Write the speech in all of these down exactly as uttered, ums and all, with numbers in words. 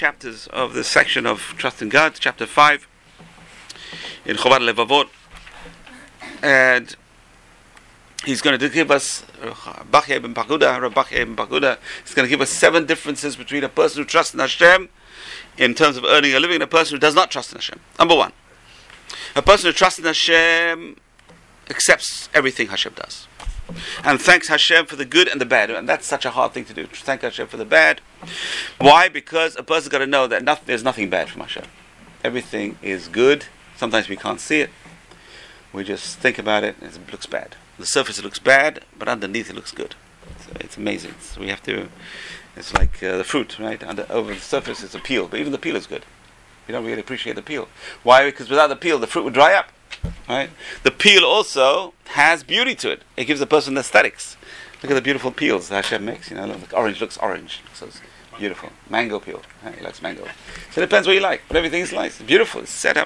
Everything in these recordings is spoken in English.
chapters of this section of Trust in God, chapter five, in Chovad Levavot. And he's going to give us, Bachya ibn Pakuda, Rabbi Bachya ibn Pakuda, he's going to give us seven differences between a person who trusts in Hashem in terms of earning a living and a person who does not trust in Hashem. Number one, a person who trusts in Hashem accepts everything Hashem does and thanks Hashem for the good and the bad. And that's such a hard thing to do, to thank Hashem for the bad. Why? Because a person's got to know that nothing, there's nothing bad from Hashem. Everything is good. Sometimes we can't see it. We just think about it and it looks bad. The surface it looks bad, but underneath it looks good. So it's amazing. So we have to, it's like uh, the fruit, right? Under, over the surface it's a peel, but even the peel is good. We don't really appreciate the peel. Why? Because without the peel, the fruit would dry up. Right? The peel also has beauty to it. It gives the person aesthetics. Look at the beautiful peels that Hashem makes. You know, look, orange looks orange. So it's beautiful. Mango peel. Right? He likes mango. So it depends what you like. But everything is nice. It's beautiful. It's set up.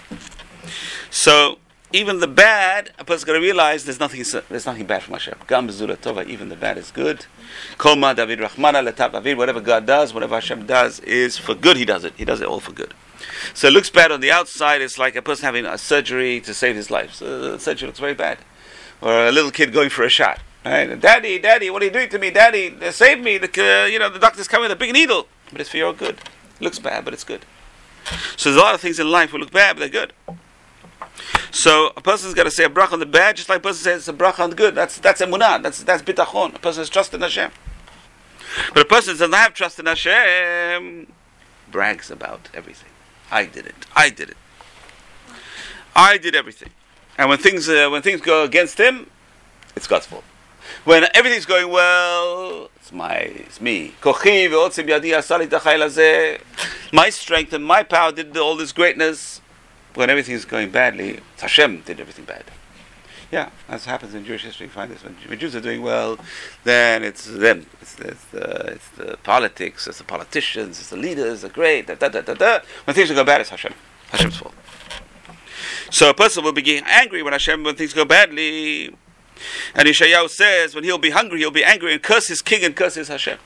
So even the bad, a person's got to realize there's nothing. There's nothing bad from Hashem. Gam b'zula tova. Even the bad is good. Kol ma David Rahmana letab avid. Whatever God does, whatever Hashem does, is for good. He does it. He does it all for good. So it looks bad on the outside. It's like a person having a surgery to save his life. So the surgery looks very bad. Or a little kid going for a shot. Right? Daddy, Daddy, what are you doing to me? Daddy, save me. The, uh, you know, the doctor's coming with a big needle. But it's for your good. It looks bad, but it's good. So there's a lot of things in life that look bad, but they're good. So a person's got to say a bracha on the bad, just like a person says a bracha on the good. That's that's emunah. That's that's bitachon. A person has trust in Hashem. But a person doesn't have trust in Hashem, brags about everything. I did it. I did it. I did everything. And when things uh, when things go against him, it's God's fault. When everything's going well, it's my, it's me. My strength and my power did all this greatness. When everything's going badly, it's Hashem did everything bad. Yeah, that's happens in Jewish history. You find this when, when Jews are doing well, then it's them. It's, it's, the, it's the politics, it's the politicians, it's the leaders, the great. Da, da, da, da, da. When things go bad, it's Hashem. Hashem's fault. So a person will be getting angry when Hashem when things go badly. And Yeshayahu says, when he'll be hungry, he'll be angry and curse his king and curse his Hashem.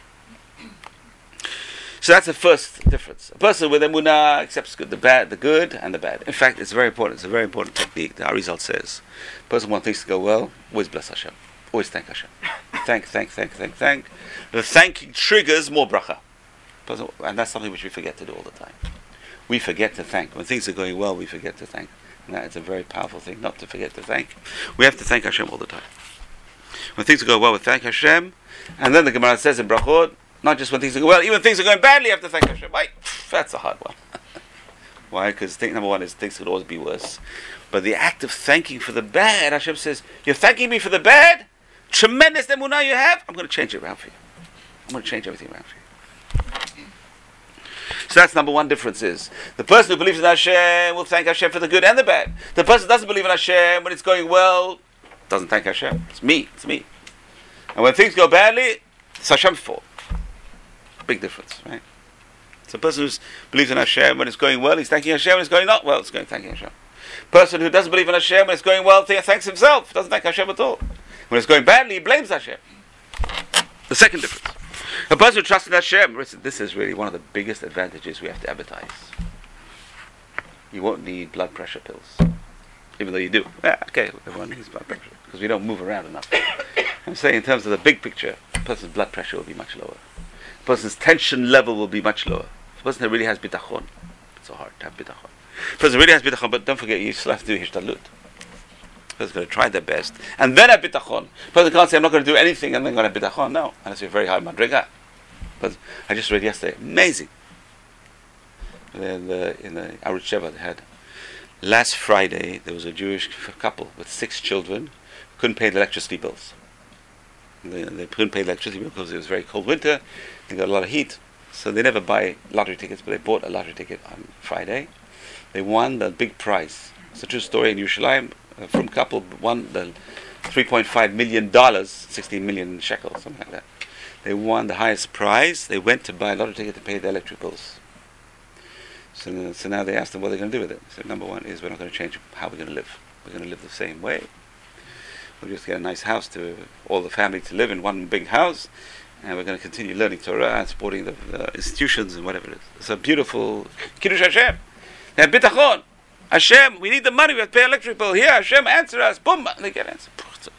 So that's the first difference. A person with emunah accepts good, the bad, the good, and the bad. In fact, it's very important. It's a very important technique. The Arizal says, a person wants things to go well, always bless Hashem. Always thank Hashem. Thank, thank, thank, thank, thank. The thanking triggers more bracha. And that's something which we forget to do all the time. We forget to thank. When things are going well, we forget to thank. And that is a very powerful thing, not to forget to thank. We have to thank Hashem all the time. When things are going well, we thank Hashem. And then the Gemara says in Brachot, not just when things are going well, even when things are going badly, you have to thank Hashem. Why? That's a hard one. Why? Because thing number one is things could always be worse. But the act of thanking for the bad, Hashem says, you're thanking me for the bad? Tremendous emunah you have? I'm going to change it around for you. I'm going to change everything around for you. So that's number one difference is, the person who believes in Hashem will thank Hashem for the good and the bad. The person who doesn't believe in Hashem, when it's going well, doesn't thank Hashem. It's me. It's me. And when things go badly, it's Hashem's fault. Big difference, right? So a person who believes in Hashem when it's going well, he's thanking Hashem. When it's going not well, it's going thanking Hashem. Person who doesn't believe in Hashem when it's going well, thanks himself. Doesn't thank Hashem at all. When it's going badly, he blames Hashem. The second difference. A person who trusts in Hashem, listen, this is really one of the biggest advantages we have to advertise. You won't need blood pressure pills. Even though you do. Yeah, okay, everyone needs blood pressure. Because we don't move around enough. I'm saying in terms of the big picture, a person's blood pressure will be much lower. A person's tension level will be much lower. A person that really has bitachon. It's so hard to have bitachon. A person really has bitachon, but don't forget, you still have to do hishtalut. A person's going to try their best. And then have bitachon. A person can't say, I'm not going to do anything and then going to have bitachon. No, unless you're very high madriga. But I just read yesterday, amazing. In the, in the Arutz Sheva, they had, last Friday, there was a Jewish couple with six children who couldn't pay the electricity bills. They, they couldn't pay the electricity bill because it was very cold winter. They got a lot of heat. So they never buy lottery tickets, but they bought a lottery ticket on Friday. They won the big prize. It's a true story in Yerushalayim. Uh, from couple won the three point five million dollars, sixteen million shekels, something like that. They won the highest prize. They went to buy a lottery ticket to pay the electric bills. So, so now they asked them what they're going to do with it. So number one is we're not going to change how we're going to live. We're going to live the same way. We'll just get a nice house to all the family to live in one big house, and we're going to continue learning Torah and supporting the, the institutions and whatever it is. It's a beautiful Kiddush Hashem. They have bitachon. Hashem, we need the money. We have to pay electric bill. Here, Hashem, answer us. Boom, and they get answered.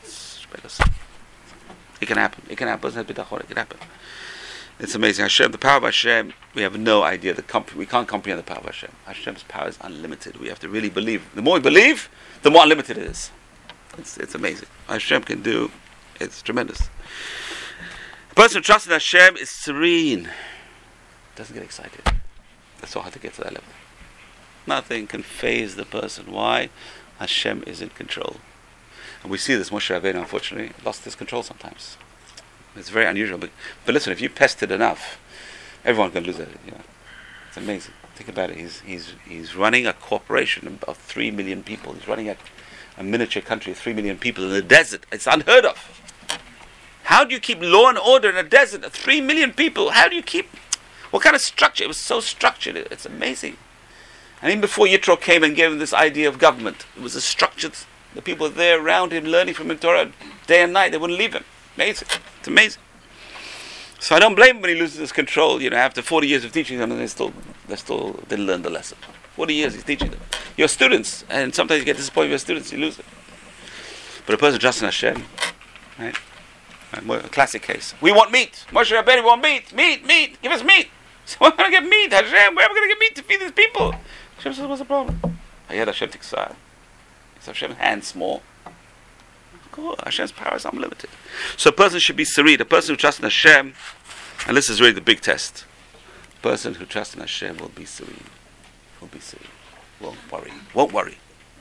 It can happen. It can happen. It can happen. It's amazing. Hashem, the power of Hashem, we have no idea. The comp- we can't comprehend the power of Hashem. Hashem's power is unlimited. We have to really believe. The more we believe, the more unlimited it is. It's, it's amazing. Hashem can do. It's tremendous. The person who trusts in Hashem is serene. Doesn't get excited. It's so hard to get to that level. Nothing can faze the person. Why? Hashem is in control. And we see this. Moshe Rabbeinu, unfortunately, lost his control sometimes. It's very unusual. But, but listen, if you pestered enough, everyone can lose it. You know? It's amazing. Think about it. He's he's he's running a corporation of three million people. He's running a, a miniature country of three million people in the desert. It's unheard of. How do you keep law and order in a desert of three million people? How do you keep... What kind of structure? It was so structured. It's amazing. And even before Yitro came and gave him this idea of government, it was a structured... The people there around him learning from him Torah day and night. They wouldn't leave him. Amazing. It's amazing. So I don't blame him when he loses his control. You know, after forty years of teaching them, and they still, they still didn't learn the lesson. Forty years he's teaching them. Your students, and sometimes you get disappointed with your students, you lose it. But a person trusts in Hashem, right? right? A classic case. We want meat. Moshe Rabbeinu, we want meat, meat, meat. Give us meat. So we're going to get meat. Hashem, where are we going to get meat to feed these people? Hashem says, what's the problem? I heard Hashem tiksar. So Hashem's hand small. Cool. Hashem's power is unlimited. So a person should be serene. A person who trusts in Hashem, and this is really the big test. A person who trusts in Hashem will be serene. Will be serene. Won't worry. Won't worry.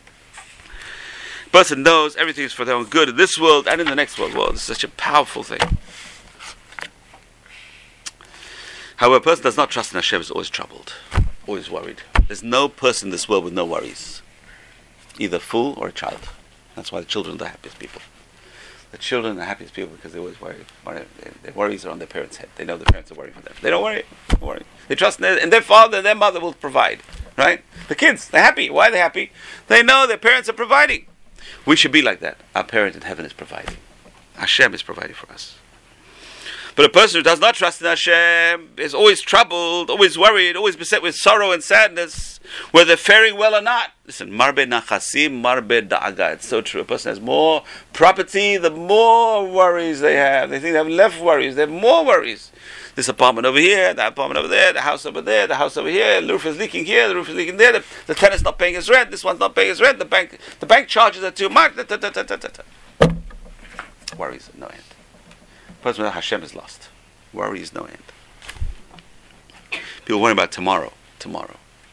A person knows everything is for their own good in this world and in the next world. World. It's such a powerful thing. However, a person does not trust in Hashem is always troubled, always worried. There's no person in this world with no worries. Either a fool or a child. That's why the children are the happiest people. The children are the happiest people because they always worry. worry. Their worries are on their parents' head. They know their parents are worrying for them. They don't worry. Don't worry. They trust in their, and their father and their mother will provide. Right? The kids, they're happy. Why are they happy? They know their parents are providing. We should be like that. Our parent in heaven is providing. Hashem is providing for us. But a person who does not trust in Hashem is always troubled, always worried, always beset with sorrow and sadness, whether they're faring well or not. Listen, marbe nachasim, marbe da'aga. It's so true. A person has more property, the more worries they have. They think they have less worries. They have more worries. This apartment over here, that apartment over there, the house over there, the house over here, the roof is leaking here, the roof is leaking there, the, the tenant's not paying his rent, this one's not paying his rent, the bank the bank charges are too much. Da, da, da, da, da, da. Worries at no end. Person without Hashem is lost. Worry is no end. People worry about tomorrow. Tomorrow.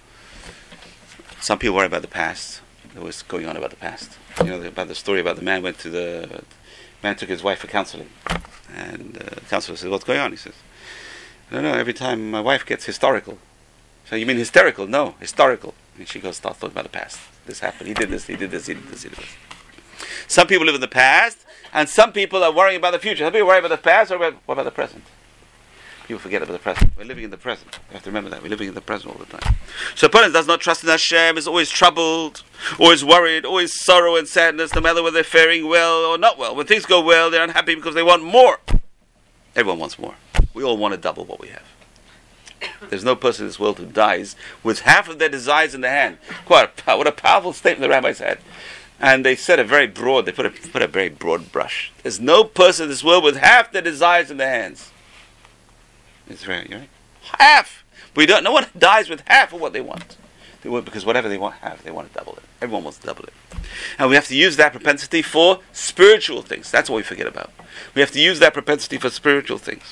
Some people worry about the past. There was going on about the past. You know about the story about the man went to the man took his wife for counseling, and the counselor said, "What's going on?" He says, "I don't know. Every time my wife gets historical." So you mean hysterical? No, historical. And she goes, start talking about the past. This happened. He did this. He did this. He did this. He did this. Some people live in the past. And some people are worrying about the future. Some people worry about the past, or about, what about the present? People forget about the present. We're living in the present. We have to remember that. We're living in the present all the time. So a person does not trust in Hashem, is always troubled, always worried, always sorrow and sadness, no matter whether they're faring well or not well. When things go well, they're unhappy because they want more. Everyone wants more. We all want to double what we have. There's no person in this world who dies with half of their desires in their hand. What a, what a powerful statement the rabbis had. And they said a very broad, they put a, put a very broad brush. There's no person in this world with half their desires in their hands. It's right, right? Half! We don't, no one dies with half of what they want. They want. Because whatever they want have, they want to double it. Everyone wants to double it. And we have to use that propensity for spiritual things. That's what we forget about. We have to use that propensity for spiritual things.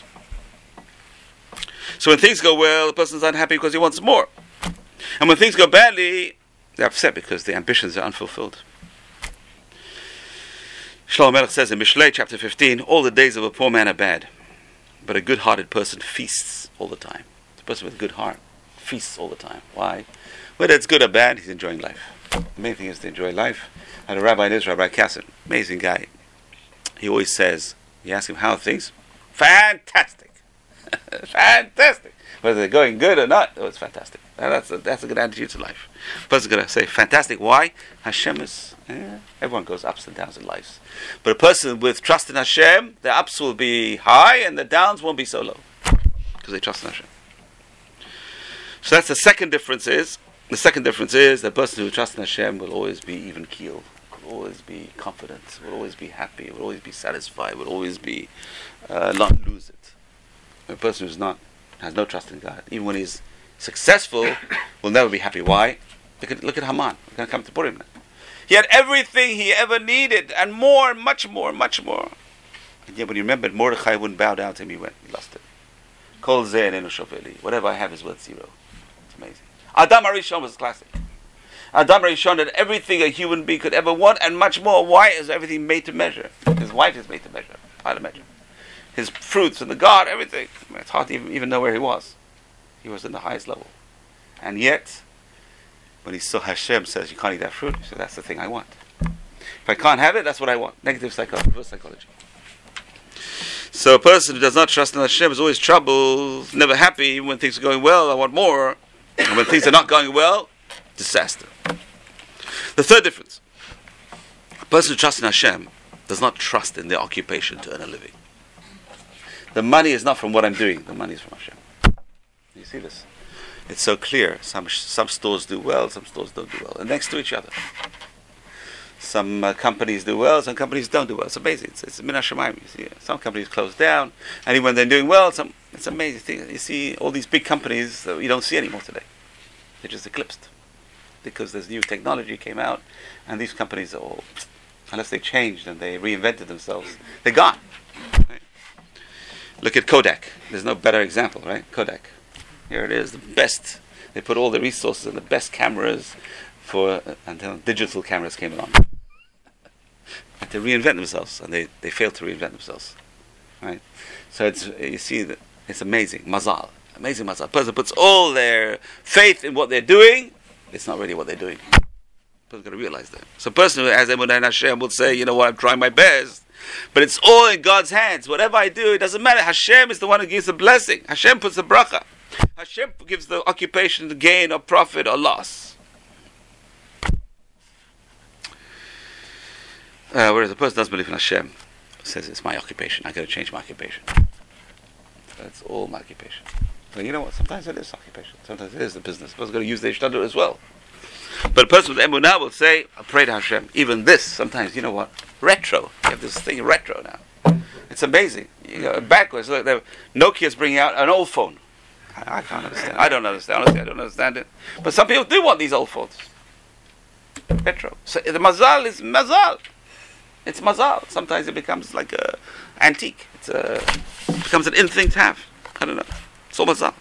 So when things go well, the person's unhappy because he wants more. And when things go badly, they're upset because the ambitions are unfulfilled. Shlomo Melech says in Mishlei chapter fifteen, all the days of a poor man are bad, but a good-hearted person feasts all the time. The person with a good heart feasts all the time. Why? Whether it's good or bad, he's enjoying life. The main thing is to enjoy life. I had a rabbi in Israel, Rabbi Kassan, amazing guy. He always says, you ask him, how are things? Fantastic. Fantastic. Whether they're going good or not, oh, it's fantastic. And that's a, that's a good attitude to life. Person's going to say, fantastic. Why? Hashem is, eh, everyone goes ups and downs in life. But a person with trust in Hashem, the ups will be high and the downs won't be so low. Because they trust in Hashem. So that's the second difference is, the second difference is the person who trusts in Hashem will always be even keeled, will always be confident, will always be happy, will always be satisfied, will always be, uh, not lose it. A person who's not, has no trust in God, even when he's successful, will never be happy. Why? Look at, look at Haman. We're going to come to Purim now. He had everything he ever needed, and more, much more, much more. And yet when he remembered, Mordechai wouldn't bow down to him, he went, he lost it. Kol zeh eino shofeli. Whatever I have is worth zero. It's amazing. Adam HaRishon was classic. Adam HaRishon had everything a human being could ever want, and much more. Why is everything made to measure? His wife is made to measure. How to measure? His fruits and the God, everything. It's hard to even, even know where he was. He was in the highest level. And yet, when he saw Hashem says, you can't eat that fruit, he said, that's the thing I want. If I can't have it, that's what I want. Negative psychology, reverse psychology. So a person who does not trust in Hashem is always troubled, never happy. Even when things are going well, I want more. And when things are not going well, disaster. The third difference. A person who trusts in Hashem does not trust in their occupation to earn a living. The money is not from what I'm doing. The money is from Hashem. You see this? It's so clear. Some some stores do well, some stores don't do well. And next to each other. Some uh, companies do well, some companies don't do well. It's amazing. It's, it's min hashamayim. You see, some companies close down, and even when they're doing well, some it's amazing thing. You see all these big companies that you don't see anymore today. They're just eclipsed because there's new technology came out, and these companies are all, unless they changed and they reinvented themselves, they're gone. Right? Look at Kodak. There's no better example, right? Kodak. Here it is, the best. They put all the resources in the best cameras for uh, until digital cameras came along. And to reinvent themselves, and they, they failed to reinvent themselves. Right? So it's you see that it's amazing. Mazal. Amazing mazal. A person puts all their faith in what they're doing, it's not really what they're doing. A person's got to realize that. So a person who has Emunah in Hashem will say, you know what, I'm trying my best. But it's all in God's hands. Whatever I do, it doesn't matter. Hashem is the one who gives the blessing. Hashem puts the bracha. Hashem gives the occupation, the gain or profit or loss. Uh, whereas a person doesn't believe in Hashem, says it's my occupation. I got to change my occupation. That's all my occupation. But you know what? Sometimes it is occupation. Sometimes it is the business. A person's got to use the ishtadlut as well. But a person with emunah will say, I pray to Hashem. Even this, sometimes, you know what? Retro. You have this thing retro now. It's amazing. You go backwards. Look, Nokia's bringing out an old phone. I, I can't understand. I don't understand. Honestly, I don't understand it. But some people do want these old phones. Retro. So the mazal is mazal. It's mazal. Sometimes it becomes like a antique. It's a, it becomes an in thing to have. I don't know. It's all mazal.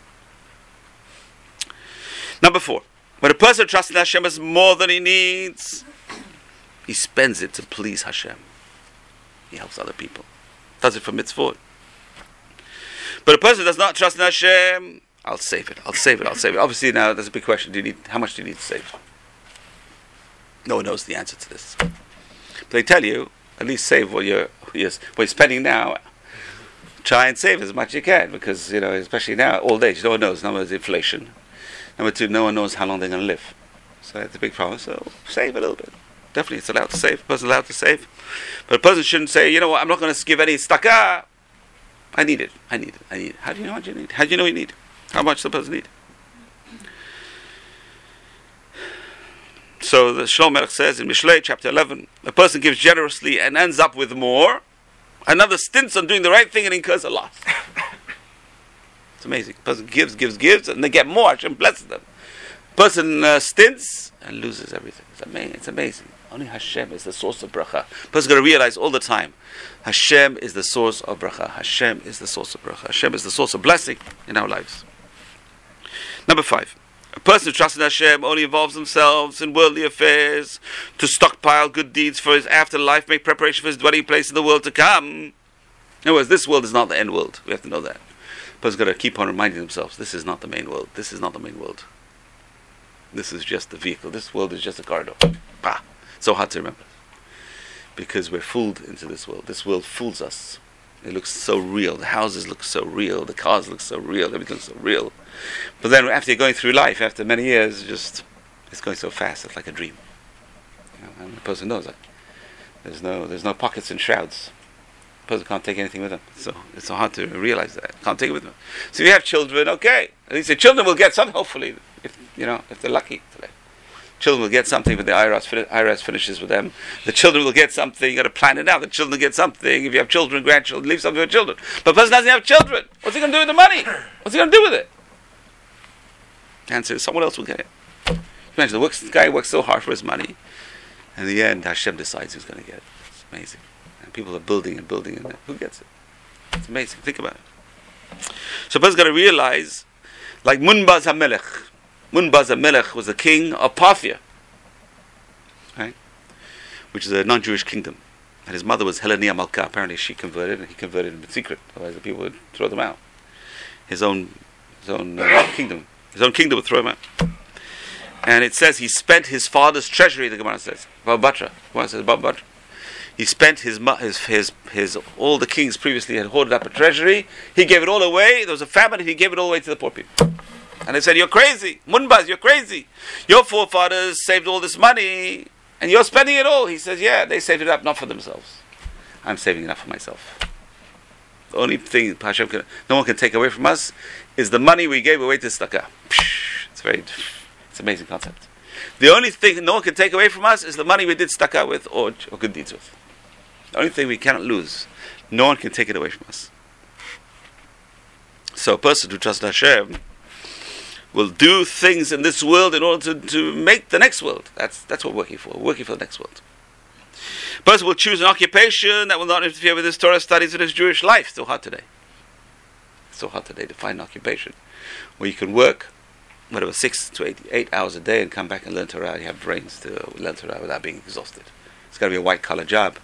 Number four. When a person trusts in Hashem as more than he needs, he spends it to please Hashem. He helps other people. Does it for mitzvot. But a person who does not trust in Hashem, I'll save it, I'll save it, I'll save it. Obviously now there's a big question. Do you need, how much do you need to save? No one knows the answer to this. But they tell you, at least save what you're, what you're spending now. Try and save as much as you can, because, you know, especially now, old age, no one knows. Number one is inflation. Number two, no one knows how long they're going to live. So it's a big problem. So save a little bit. Definitely it's allowed to save. A person's allowed to save. But a person shouldn't say, you know what, I'm not going to give any stakah. I need it. I need it. I need it. How do you know what you need? How do you know you need? How much does the person need? So the Shlomo Melech says in Mishlei, chapter eleven, a person gives generously and ends up with more. Another stints on doing the right thing and incurs a loss. It's amazing. A person gives, gives, gives, and they get more. Hashem blesses them. A person uh, stints and loses everything. It's amazing. It's amazing. Only Hashem is the source of bracha. A person's got to realize all the time, Hashem is the source of bracha. Hashem is the source of bracha. Hashem is the source of blessing in our lives. Number five. A person who trusts in Hashem only involves themselves in worldly affairs to stockpile good deeds for his afterlife, make preparation for his dwelling place in the world to come. In other words, this world is not the end world. We have to know that. A person's got to keep on reminding themselves, this is not the main world. This is not the main world. This is just the vehicle. This world is just a corridor. Bah! So hard to remember. Because we're fooled into this world. This world fools us. It looks so real. The houses look so real. The cars look so real. Everything looks so real. But then after you're going through life, after many years, just it's going so fast. It's like a dream. You know, and the person knows that there's no there's no pockets and shrouds. The person can't take anything with them. So it's so hard to realize that. Can't take it with them. So if you have children, okay. At least the children will get something. Hopefully, if you know if they're lucky today. Children will get something when the I R S, fin- I R S finishes with them. The children will get something. You got to plan it out. The children will get something. If you have children, grandchildren, leave something for children. But the person doesn't have children. What's he going to do with the money? What's he going to do with it? The answer is someone else will get it. Imagine the works, guy works so hard for his money. In the end, Hashem decides who's going to get it. It's amazing. And people are building and building, and who gets it? It's amazing. Think about it. So a person's got to realize, like Munbaz HaMelech. Munbaz HaMelech was the king of Parthia, right? Which is a non-Jewish kingdom. And his mother was Helenia Malka. Apparently she converted, and he converted in secret. Otherwise the people would throw them out. His own, his own uh, kingdom. His own kingdom would throw him out. And it says he spent his father's treasury, the Gemara says. Baba Batra. The Gemara says Baba Batra. He spent his, his, his, his, all the kings previously had hoarded up a treasury. He gave it all away. There was a famine, and he gave it all away to the poor people. And they said, you're crazy. Munbaz, you're crazy. Your forefathers saved all this money, and you're spending it all. He says, yeah, they saved it up not for themselves. I'm saving it up for myself. The only thing Hashem can, no one can take away from us is the money we gave away to tzedakah. It's very, it's an amazing concept. The only thing that no one can take away from us is the money we did tzedakah with or, or good deeds with. The only thing we cannot lose. No one can take it away from us. So a person who trusts Hashem will do things in this world in order to, to make the next world. That's that's what we're working for. We're working for the next world. A person will choose an occupation that will not interfere with his Torah studies and his Jewish life. It's so hard today. It's so hard today to find an occupation where you can work, whatever, six to eight, eight hours a day and come back and learn Torah. You have brains to learn Torah without being exhausted. It's got to be a white-collar job.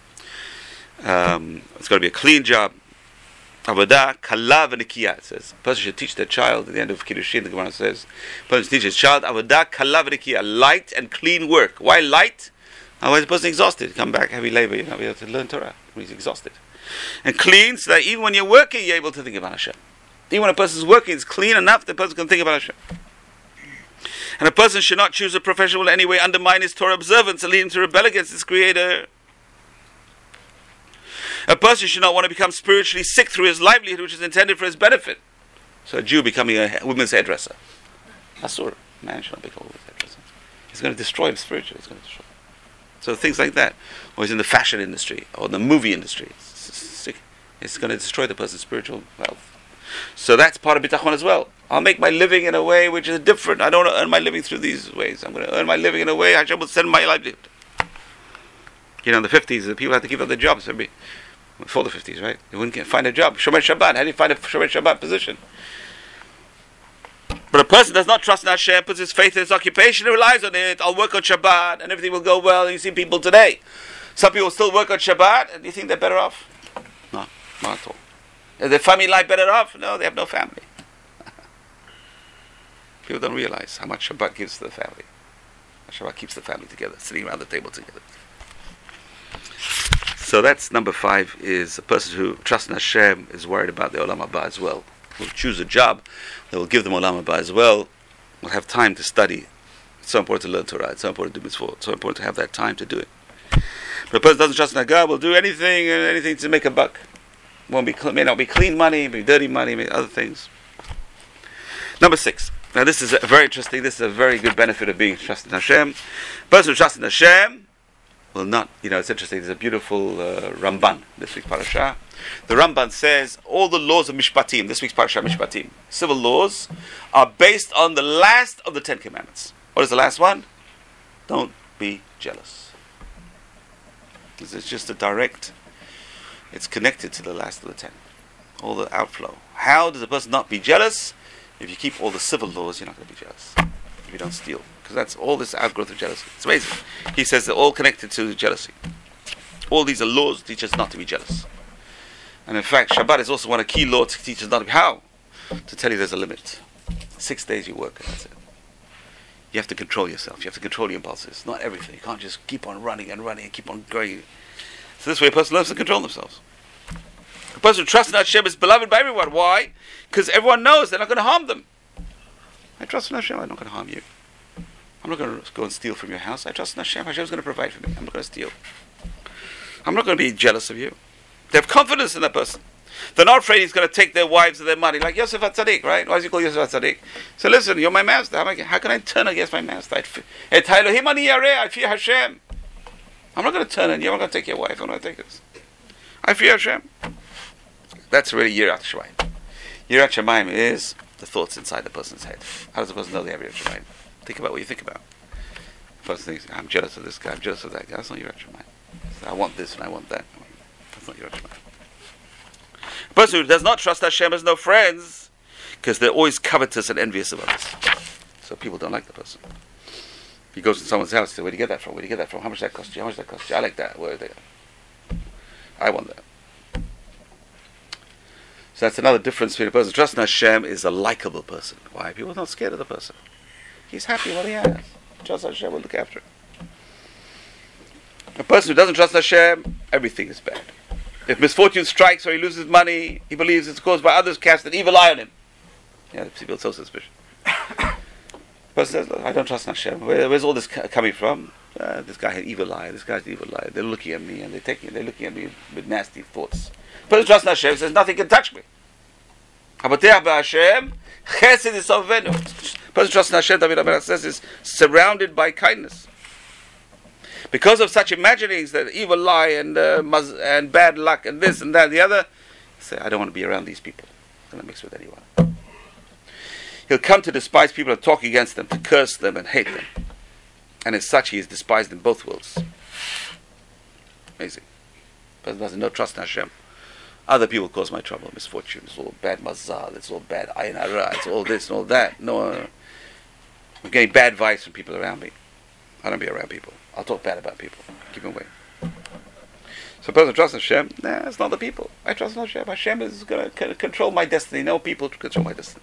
Um, it's got to be a clean job. Avodah, kala v'nikiyah, it says. A person should teach their child, at the end of Kiddushin, the Gemara says, a person should teach his child, Avodah, kala v'nikiyah, light and clean work. Why light? Otherwise the person is exhausted. Come back, heavy labor, you're not able to learn Torah when he's exhausted. And clean, so that even when you're working, you're able to think about Hashem. Even when a person is working, it's clean enough, the person can think about Hashem. And a person should not choose a profession will in any way undermine his Torah observance and lead him to rebel against his Creator. A person should not want to become spiritually sick through his livelihood, which is intended for his benefit. So a Jew becoming a women's hairdresser. Asur. A man should not become a women's hairdresser. He's going to destroy him spiritually. He's going to destroy him. So things like that. Or he's in the fashion industry, or the movie industry. It's, it's going to destroy the person's spiritual wealth. So that's part of bitachon as well. I'll make my living in a way which is different. I don't want to earn my living through these ways. I'm going to earn my living in a way Hashem will send my livelihood. You know, in the fifties, the people had to give up their jobs every... Before the fifties, right? They wouldn't get, find a job. Shomer Shabbat. How do you find a Shomer Shabbat position? But a person does not trust in Hashem, puts his faith in his occupation, and relies on it. I'll work on Shabbat, and everything will go well. And you see people today. Some people still work on Shabbat, and do you think they're better off? No, not at all. Is their family life better off? No, they have no family. People don't realize how much Shabbat gives to the family. Shabbat keeps the family together, sitting around the table together. So that's number five, is a person who trusts in Hashem is worried about the Olam Haba as well. Will choose a job that will give them Olam Haba as well. Will have time to study. It's so important to learn Torah. It's so important to do mitzvot. It's so important to have that time to do it. But a person doesn't trust in God will do anything and anything to make a buck. Won't be may not be clean money, may be dirty money, may be other things. Number six. Now this is a very interesting. This is a very good benefit of being trusting in Hashem. A person who trusts in Hashem will not, you know, it's interesting. There's a beautiful uh, Ramban this week's parasha. The Ramban says all the laws of Mishpatim, this week's parasha Mishpatim, civil laws, are based on the last of the Ten Commandments. What is the last one? Don't be jealous. This is just a direct. It's connected to the last of the ten. All the outflow. How does a person not be jealous? If you keep all the civil laws, you're not going to be jealous. If you don't steal. Because that's all this outgrowth of jealousy. It's amazing. He says they're all connected to jealousy. All these are laws to teach us not to be jealous. And in fact, Shabbat is also one of the key laws to teach us not to be. How? To tell you there's a limit. Six days you work, and that's it. You have to control yourself. You have to control your impulses. Not everything. You can't just keep on running and running and keep on going. So this way a person learns to control themselves. A person who trusts in Hashem is beloved by everyone. Why? Because everyone knows they're not going to harm them. I trust in Hashem, I'm not going to harm you. I'm not going to go and steal from your house. I trust in Hashem, Hashem's going to provide for me. I'm not going to steal. I'm not going to be jealous of you. They have confidence in that person. They're not afraid he's going to take their wives and their money, like Yosef HaTzadik, right? Why is he called Yosef HaTzadik? So listen, you're my master. How, am I, how can I turn against my master? Et Elohim ani yareh, I fear Hashem. I'm not going to turn on you. I'm not going to take your wife. I'm not going to take this. I fear Hashem. That's really Yirat Shamayim. Yirat Shamayim is the thoughts inside the person's head. How does the person know they have Yirat Shamayim? Think about what you think about. The person thinks, I'm jealous of this guy, I'm jealous of that guy. That's not Yirat Shamayim. I want this and I want that. That's not Yirat Shamayim. A person who does not trust Hashem has no friends because they're always covetous and envious of others. So people don't like the person. He goes to someone's house, says, where do you get that from? Where do you get that from? How much that cost you? How much that cost you? I like that. Where are they? I want that. So that's another difference between a person. Trusting Hashem is a likable person. Why? People are not scared of the person. He's happy what he has. Trust Hashem will look after him. A person who doesn't trust Hashem, everything is bad. If misfortune strikes or he loses money, he believes it's caused by others cast an evil eye on him. Yeah, people are so suspicious. Person says, I don't trust Hashem. Where, where's all this coming from? Uh, this guy had evil eye. This guy's evil eye. They're looking at me and they're taking. They're looking at me with nasty thoughts. Person trusts Hashem says nothing can touch me. Hashem, chesed is sovenu. Person trusts Hashem, David HaMelech says, is surrounded by kindness. Because of such imaginings that evil lie and uh, muz- and bad luck and this and that and the other, say, I don't want to be around these people. I don't mix with anyone. He'll come to despise people and talk against them, to curse them and hate them. And as such, he is despised in both worlds. Amazing. Person doesn't know trust in Hashem. Other people cause my trouble, misfortune. It's all bad mazal. It's all bad ayin hara. It's all this and all that. No, no, no. I'm getting bad advice from people around me. I don't be around people. I'll talk bad about people. Keep them away. So a person trusts in Hashem, nah, it's not the people. I trust in Hashem. Hashem is going to control my destiny. No people to control my destiny.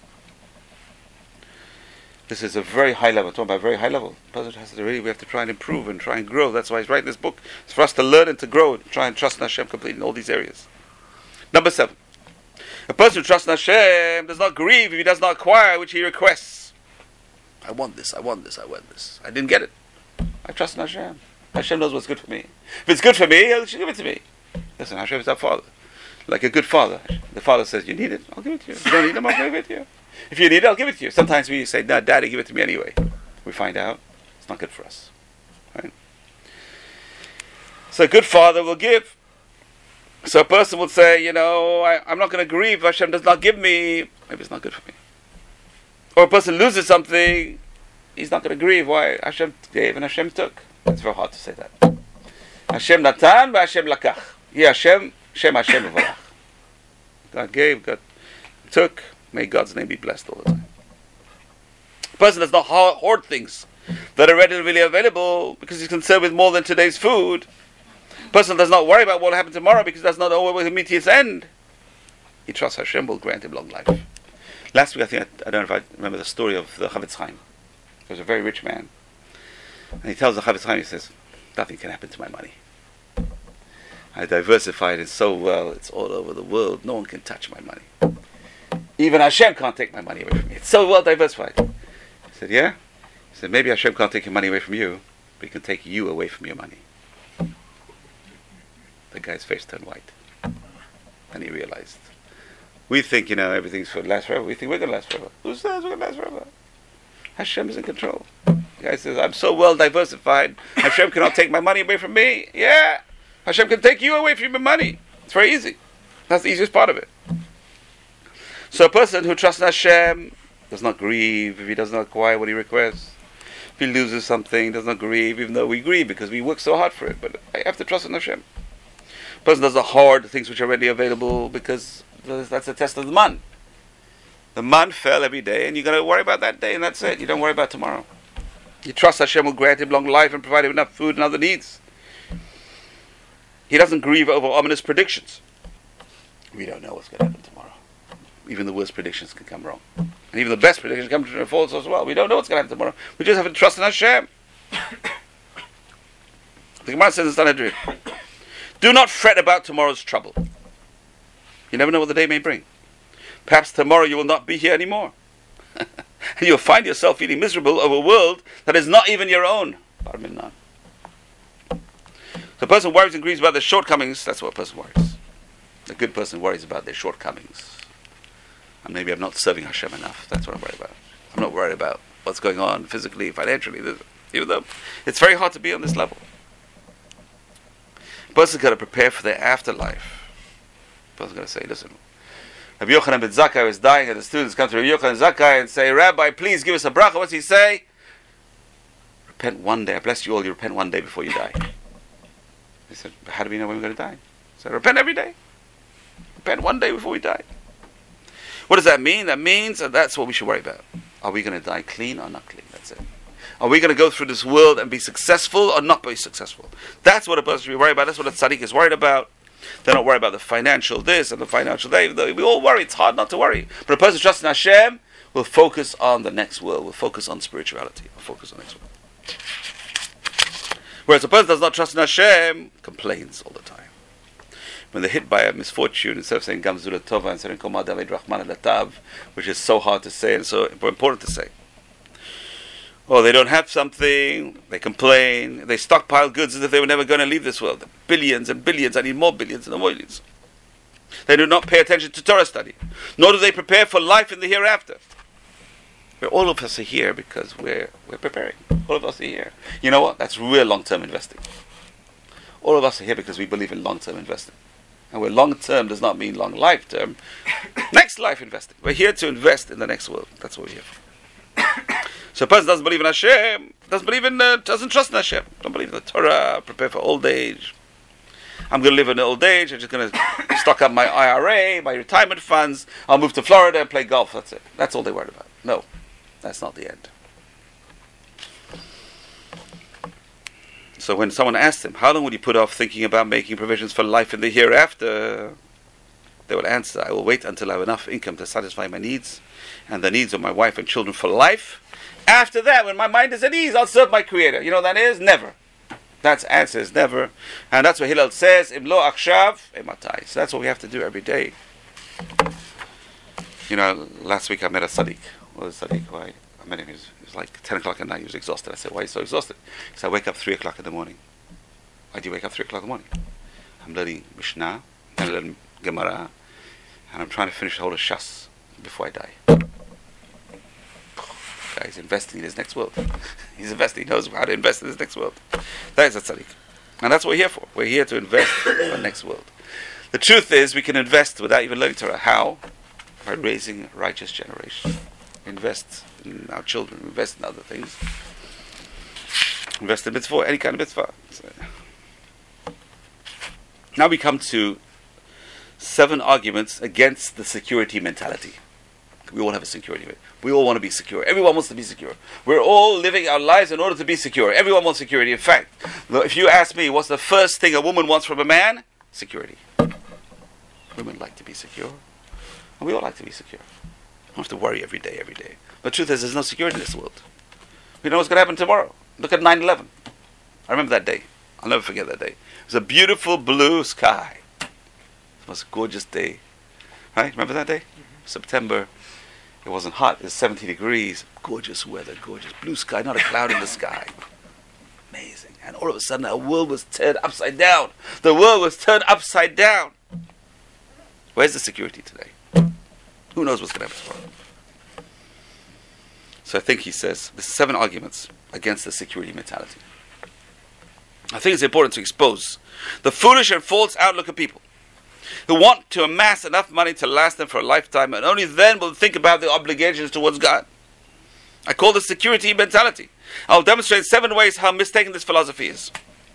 This is a very high level. I'm talking about a very high level. The person has to really, we have to try and improve and try and grow. That's why he's writing this book. It's for us to learn and to grow and try and trust in Hashem completely in all these areas. Number seven. A person who trusts in Hashem does not grieve if he does not acquire which he requests. I want this, I want this, I want this. I didn't get it. I trust in Hashem. Hashem knows what's good for me. If it's good for me, He'll give it to me. Listen, Hashem is our Father. Like a good father. The father says, you need it, I'll give it to you. You don't need it, I'll give it to you. If you need it, I'll give it to you. Sometimes we say, no, Daddy, give it to me anyway. We find out it's not good for us. Right? So a good father will give. So a person will say, you know, I, I'm not going to grieve if Hashem does not give me. Maybe it's not good for me. Or a person loses something, he's not going to grieve. Why? Hashem gave and Hashem took. It's very hard to say that. Hashem natan và Hashem lakach. Yeah, Hashem, Hashem Hashem uvarach. God gave, God took. May God's name be blessed all the time. A person does not hoard things that are readily available because he's concerned with more than today's food. A person does not worry about what will happen tomorrow because he does not know what will meet his end. He trusts Hashem will grant him long life. Last week, I think, I, I don't know if I remember the story of the Chavetz Chaim. He was a very rich man. And he tells the Chavetz Chaim, he says, nothing can happen to my money. I diversified it so well, it's all over the world. No one can touch my money. Even Hashem can't take my money away from me. It's so well diversified. He said, yeah? He said, maybe Hashem can't take your money away from you, but he can take you away from your money. The guy's face turned white. And he realized, we think, you know, everything's going to last forever. We think we're going to last forever. Who says we're going to last forever? Hashem is in control. The guy says, I'm so well diversified, Hashem cannot take my money away from me. Yeah, Hashem can take you away from your money. It's very easy. That's the easiest part of it. So a person who trusts in Hashem does not grieve if he does not acquire what he requests. If he loses something, does not grieve, even though we grieve because we work so hard for it. But I have to trust in Hashem. A person does not hoard things which are readily available because that's a test of the man. The man fell every day, and you got to worry about that day, and that's it. You don't worry about tomorrow. You trust Hashem will grant him long life and provide him enough food and other needs. He doesn't grieve over ominous predictions. We don't know what's going to happen tomorrow. Even the worst predictions can come wrong. And even the best predictions come to false as well. We don't know what's going to happen tomorrow. We just have to trust in Hashem. The Gemara says in Sanhedrin, do not fret about tomorrow's trouble. You never know what the day may bring. Perhaps tomorrow you will not be here anymore. And you'll find yourself feeling miserable over a world that is not even your own. So a person worries and grieves about their shortcomings. That's what a person worries. A good person worries about their shortcomings. And maybe I'm not serving Hashem enough. That's what I'm worried about. I'm not worried about what's going on physically, financially, even though it's very hard to be on this level. A person's got to prepare for their afterlife. A person's got to say, listen, Rabbi Yochanan ben Zakkai was dying, and the students come to Rabbi Yochanan ben Zakkai and say, Rabbi, please give us a bracha. What's he say? Repent one day. I bless you all. You repent one day before you die. He said, how do we know when we're going to die? He said, repent every day. Repent one day before we die. What does that mean? That means that that's what we should worry about. Are we going to die clean or not clean? That's it. Are we going to go through this world and be successful or not be successful? That's what a person should be worried about. That's what a tzaddik is worried about. They're not worried about the financial this and the financial that. We all worry. It's hard not to worry. But a person trusts in Hashem will focus on the next world. Will focus on spirituality. Will focus on the next world. Whereas a person does not trust in Hashem, complains all the time. When they're hit by a misfortune, instead of saying Gam Zula Tova and saying Koma David Rahman Latav, which is so hard to say and so important to say. Or they don't have something, they complain, they stockpile goods as if they were never going to leave this world. Billions and billions, I need more billions and more billions. They do not pay attention to Torah study, nor do they prepare for life in the hereafter. Where all of us are here because we're we're preparing. All of us are here. You know what? That's real long-term investing. All of us are here because we believe in long-term investing. And where long-term does not mean long life-term, next life investing. We're here to invest in the next world. That's what we're here for. So a person doesn't believe in Hashem, doesn't believe in, uh, doesn't trust in Hashem, don't believe in the Torah, prepare for old age. I'm going to live in old age, I'm just going to stock up my I R A, my retirement funds, I'll move to Florida and play golf, that's it. That's all they worried about. No, that's not the end. So when someone asked him, how long would you put off thinking about making provisions for life in the hereafter? They will answer, I will wait until I have enough income to satisfy my needs and the needs of my wife and children for life. After that, when my mind is at ease, I'll serve my Creator. You know what that is? Never. That's answer is never. And that's what Hillel says, Im lo akshav ematai. So that's what we have to do every day. You know, last week I met a tzaddik. Well, a tzaddik, why? I met him, he was, it was like ten o'clock at night, he was exhausted. I said, why are you so exhausted? He said, I wake up three o'clock in the morning. Why do you wake up three o'clock in the morning? I'm learning Mishnah, I'm learning Gemara, and I'm trying to finish the whole of Shas before I die. He's investing in his next world. He's investing, he knows how to invest in his next world. That is a tzaddik. And that's what we're here for. We're here to invest in the next world. The truth is, we can invest without even learning Torah. How? By raising a righteous generation. Invest in our children, invest in other things. Invest in mitzvah, any kind of mitzvah. So. Now we come to seven arguments against the security mentality. We all have a security. We all want to be secure. Everyone wants to be secure. We're all living our lives in order to be secure. Everyone wants security. In fact, if you ask me, what's the first thing a woman wants from a man? Security. Women like to be secure. And we all like to be secure. We don't have to worry every day, every day. But the truth is, there's no security in this world. We don't know what's going to happen tomorrow. Look at nine eleven. I remember that day. I'll never forget that day. It was a beautiful blue sky. It was a gorgeous day. Right? Remember that day? Mm-hmm. September. It wasn't hot. It was seventy degrees. Gorgeous weather, gorgeous blue sky, not a cloud in the sky. Amazing. And all of a sudden, our world was turned upside down. The world was turned upside down. Where's the security today? Who knows what's going to happen tomorrow? So I think he says, there's seven arguments against the security mentality. I think it's important to expose the foolish and false outlook of people who want to amass enough money to last them for a lifetime, and only then will think about their obligations towards God. I call this security mentality. I'll demonstrate seven ways how mistaken this philosophy is.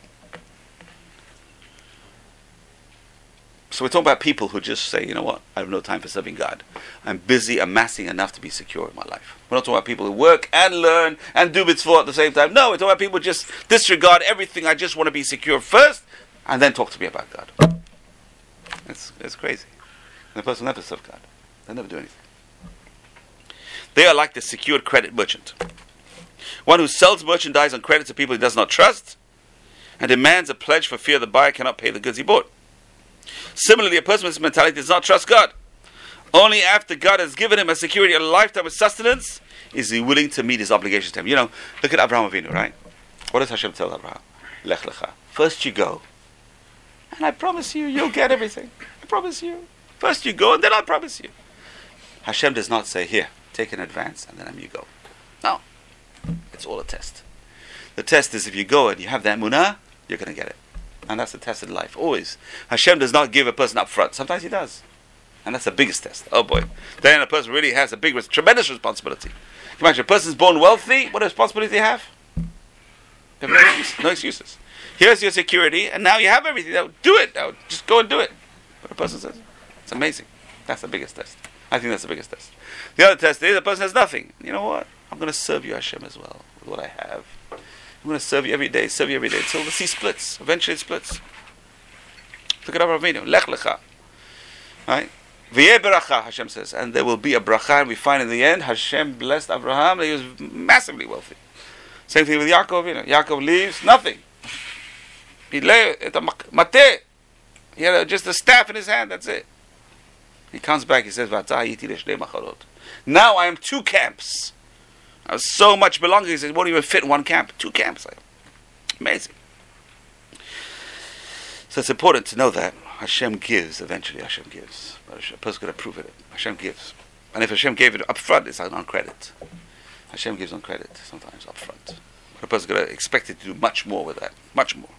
So we're talking about people who just say, you know what, I have no time for serving God. I'm busy amassing enough to be secure in my life. We're not talking about people who work and learn and do mitzvah at the same time. No, we're talking about people who just disregard everything. I just want to be secure first, and then talk to me about God. It's, it's crazy. And the person will never serve God. They'll never do anything. They are like the secured credit merchant. One who sells merchandise on credit to people he does not trust and demands a pledge for fear the buyer cannot pay the goods he bought. Similarly, a person with this mentality does not trust God. Only after God has given him a security, a lifetime of sustenance, is he willing to meet his obligations to him. You know, look at Abraham Avinu, right? What does Hashem tell Abraham? Lech lecha. First you go, and I promise you, you'll get everything. I promise you. First you go, and then I'll promise you. Hashem does not say, here, take an advance, and then you go. No. It's all a test. The test is if you go and you have that munah, you're going to get it. And that's the test in life, always. Hashem does not give a person up front. Sometimes he does. And that's the biggest test. Oh boy. Then a person really has a big, tremendous responsibility. Can you imagine, a person's born wealthy, what responsibility do they have? They have no, excuses, no excuses. Here's your security, and now you have everything. Now do it. Now just go and do it. But a person says, it's amazing. That's the biggest test. I think that's the biggest test. The other test is a person has nothing. You know what? I'm going to serve you, Hashem, as well, with what I have. I'm going to serve you every day, serve you every day, until the sea splits. Eventually it splits. Look at Avraham Avinu. Lech lecha. Right? V'yeh beracha, Hashem says. And there will be a bracha, and we find in the end, Hashem blessed Abraham, that he was massively wealthy. Same thing with Yaakov. You know, Yaakov leaves, nothing. He lay at a mateh. He had a, just a staff in his hand, that's it. He comes back, he says, now I am two camps. I have so much belongings, it won't even fit in one camp. Two camps. Amazing. So it's important to know that Hashem gives, eventually Hashem gives. But a person's going to prove it. Hashem gives. And if Hashem gave it up front, it's on credit. Hashem gives on credit, sometimes up front. But a person's going to expect it to do much more with that. Much more.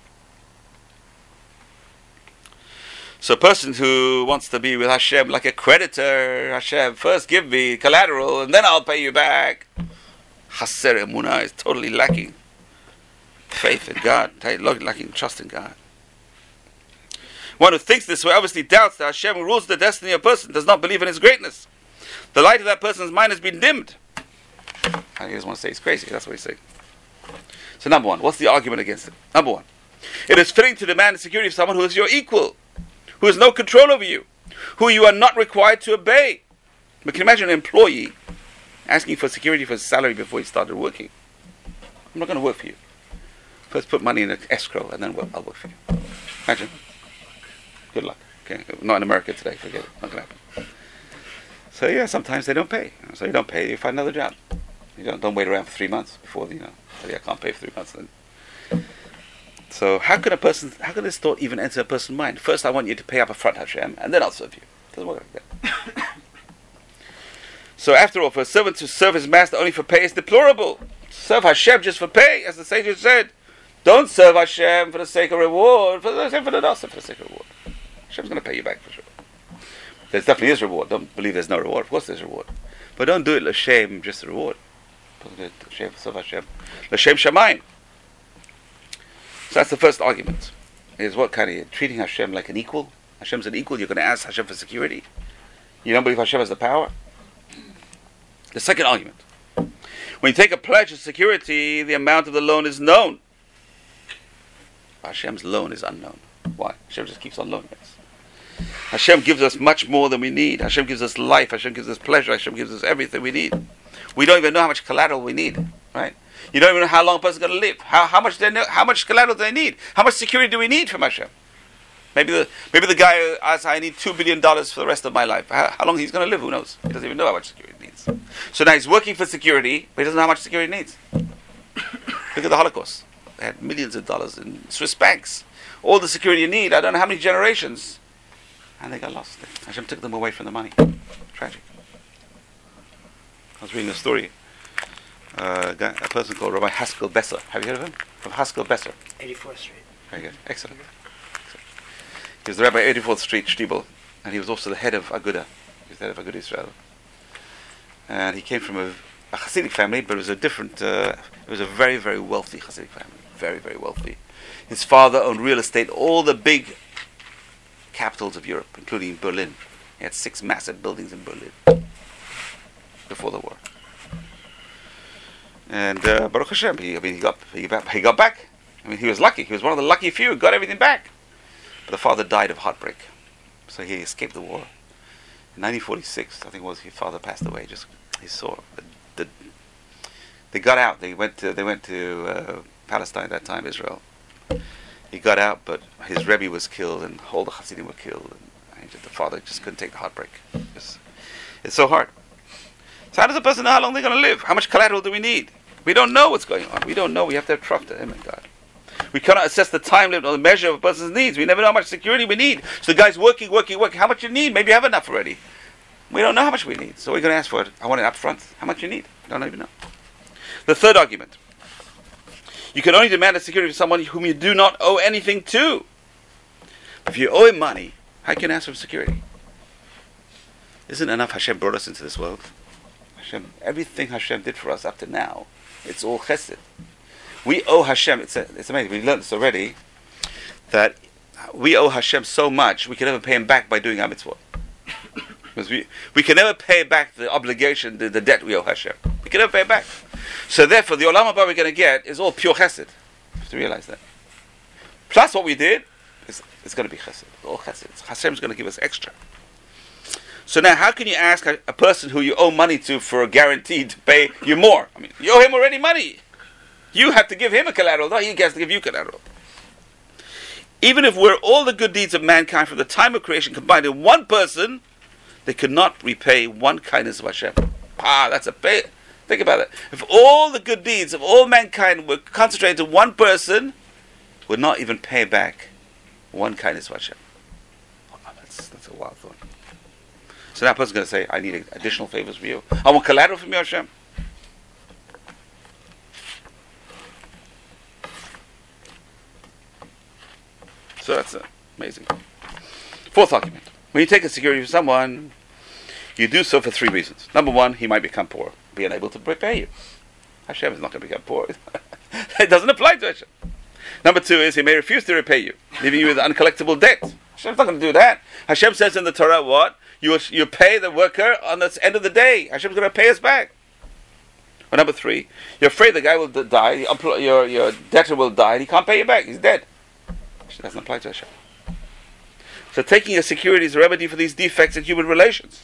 So a person who wants to be with Hashem like a creditor, Hashem, first give me collateral and then I'll pay you back. Chaser emunah is totally lacking faith in God, lacking trust in God. One who thinks this way obviously doubts that Hashem rules the destiny of a person, does not believe in his greatness. The light of that person's mind has been dimmed. I just want to say he's crazy, that's what he's saying. So number one, what's the argument against it? Number one, it is fitting to demand security of someone who is your equal, who has no control over you, who you are not required to obey. But can you imagine an employee asking for security for his salary before he started working? I'm not going to work for you. First put money in an escrow and then I'll work for you. Imagine. Good luck. Okay, not in America today, forget it. Not going to happen. So yeah, sometimes they don't pay. So you don't pay, you find another job. You don't, don't wait around for three months before, you know, I can't pay for three months then. So how can a person, how can this thought even enter a person's mind? First I want you to pay up a front, Hashem, and then I'll serve you. It doesn't work like that. So after all, for a servant to serve his master only for pay is deplorable. Serve Hashem just for pay, as the sages said. Don't serve Hashem for the sake of reward, for the sake of the nasa, for the sake of reward. Hashem's going to pay you back for sure. There definitely is reward. Don't believe there's no reward. Of course there's reward. But don't do it l'shem, just the reward. Don't do it l'shem, serve Hashem. L'shem shamayim. So that's the first argument. Is what kind of treating Hashem like an equal? Hashem's an equal. You're going to ask Hashem for security. You don't believe Hashem has the power. The second argument: when you take a pledge of security, the amount of the loan is known. Hashem's loan is unknown. Why? Hashem just keeps on loaning us. Hashem gives us much more than we need. Hashem gives us life. Hashem gives us pleasure. Hashem gives us everything we need. We don't even know how much collateral we need. Right? You don't even know how long a person's going to live. How how much they know, how much collateral do they need? How much security do we need from Hashem? Maybe the maybe the guy who asks, I need two billion dollars for the rest of my life. How, how long he's going to live? Who knows? He doesn't even know how much security he needs. So now he's working for security, but he doesn't know how much security he needs. Look at the Holocaust. They had millions of dollars in Swiss banks. All the security you need. I don't know how many generations, and they got lost. Hashem took them away from the money. Tragic. I was reading a story. Uh, a person called Rabbi Haskell Besser. Have you heard of him? From Haskell Besser. eighty-fourth Street. Very good. Excellent. He was the rabbi at eighty-fourth Street, Shtibel, and he was also the head of Aguda. He was the head of Aguda Israel. And he came from a, a Hasidic family, but it was a different, uh, it was a very, very wealthy Hasidic family. Very, very wealthy. His father owned real estate, all the big capitals of Europe, including Berlin. He had six massive buildings in Berlin before the war. And uh, Baruch Hashem, he, I mean, he got he got he got back. I mean, he was lucky. He was one of the lucky few who got everything back. But the father died of heartbreak, so he escaped the war. In nineteen forty-six, I think it was, his father passed away. Just he saw the, the they got out. They went to they went to uh, Palestine at that time, Israel, He got out, but his Rebbe was killed, and all the Hasidim were killed, and the father just couldn't take the heartbreak. It's, it's so hard. So how does a person know how long they're going to live? How much collateral do we need? We don't know what's going on. We don't know. We have to have trust in Him and God. We cannot assess the time limit or the measure of a person's needs. We never know how much security we need. So the guy's working, working, working. How much you need? Maybe you have enough already. We don't know how much we need. So we're going to ask for it. I want it up front. How much you need? Don't even know. The third argument. You can only demand a security from someone whom you do not owe anything to. If you owe him money, how can you ask for security? Isn't it enough Hashem brought us into this world? Hashem, everything Hashem did for us up to now, it's all chesed. We owe Hashem, it's, a, it's amazing, we learned this already, that we owe Hashem so much, we can never pay Him back by doing our mitzvot. Because we, we can never pay back the obligation, the, the debt we owe Hashem. We can never pay it back. So therefore, the Olam Haba we're going to get is all pure chesed. You have to realize that. Plus what we did, it's, it's going to be chesed. All chesed. Hashem is going to give us extra. So now, how can you ask a, a person who you owe money to for a guarantee to pay you more? I mean, you owe him already money. You have to give him a collateral, not he has to give you collateral. Even if we're all the good deeds of mankind from the time of creation combined in one person, they could not repay one kindness of Hashem. Ah, that's a pay. Think about it. If all the good deeds of all mankind were concentrated in one person, would not even pay back one kindness of Hashem. Oh, that's, that's a wild thought. So that person's going to say, I need additional favors from you. I want collateral from you, Hashem. So that's uh, amazing. Fourth argument. When you take a security from someone, you do so for three reasons. Number one, he might become poor, be unable to repay you. Hashem is not going to become poor. It doesn't apply to Hashem. Number two is he may refuse to repay you, leaving you with uncollectible debt. Hashem's not going to do that. Hashem says in the Torah, what? You you pay the worker on the end of the day. Hashem's going to pay us back. Or number three, you're afraid the guy will die, your, your debtor will die, and he can't pay you back. He's dead. It doesn't apply to Hashem. So taking a security is a remedy for these defects in human relations.